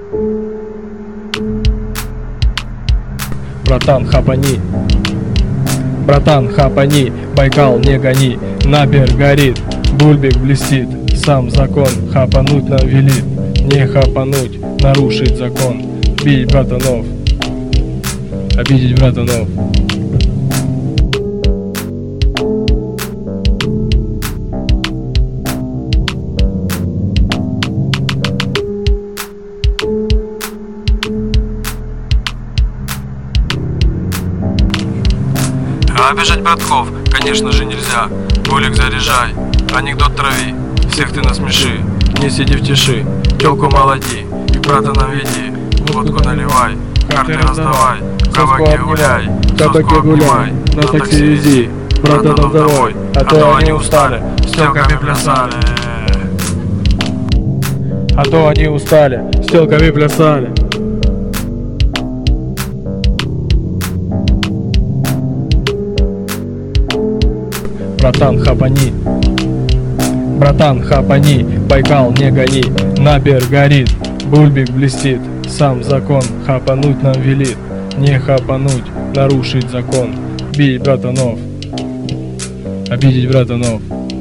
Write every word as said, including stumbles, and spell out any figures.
Братан, хапани, братан, хапани, Байкал не гони, Набер горит, Бульбик блестит, сам закон хапануть нам велит, не хапануть, нарушить закон, бить братанов, обидеть братанов. А обижать братков, конечно же, нельзя. Булик заряжай, анекдот трави, всех ты насмеши, не сиди в тиши, тёлку молоди, и брата нам веди, водку наливай, карты раздавай, в кабаке гуляй, в соску обнимай, на такси вези, братанов домой, а то они устали, с тёлками плясали. А то они устали, с тёлками плясали. Братан, хапани, братан, хапани, Байкал не гони, Набер горит, Бульбик блестит, сам закон хапануть нам велит, не хапануть, нарушить закон, бить братанов, обидеть братанов.